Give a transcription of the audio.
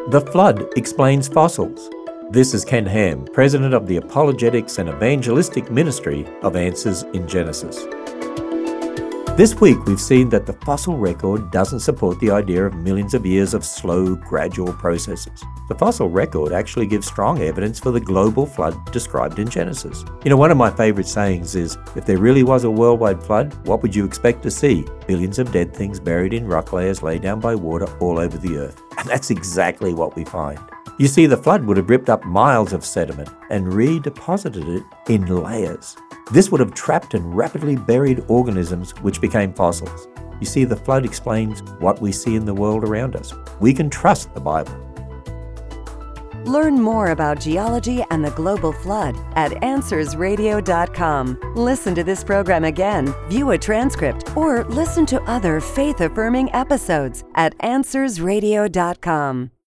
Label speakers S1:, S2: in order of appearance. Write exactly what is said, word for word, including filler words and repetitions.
S1: The Flood Explains Fossils. This is Ken Ham, President of the Apologetics and Evangelistic Ministry of Answers in Genesis. This week we've seen that the fossil record doesn't support the idea of millions of years of slow, gradual processes. The fossil record actually gives strong evidence for the global flood described in Genesis. You know, one of my favourite sayings is, if there really was a worldwide flood, what would you expect to see? Billions of dead things buried in rock layers laid down by water all over the earth. And that's exactly what we find. You see, the flood would have ripped up miles of sediment and redeposited it in layers. This would have trapped and rapidly buried organisms which became fossils. You see, the flood explains what we see in the world around us. We can trust the Bible.
S2: Learn more about geology and the global flood at answers radio dot com. Listen to this program again, view a transcript, or listen to other faith-affirming episodes at answers radio dot com.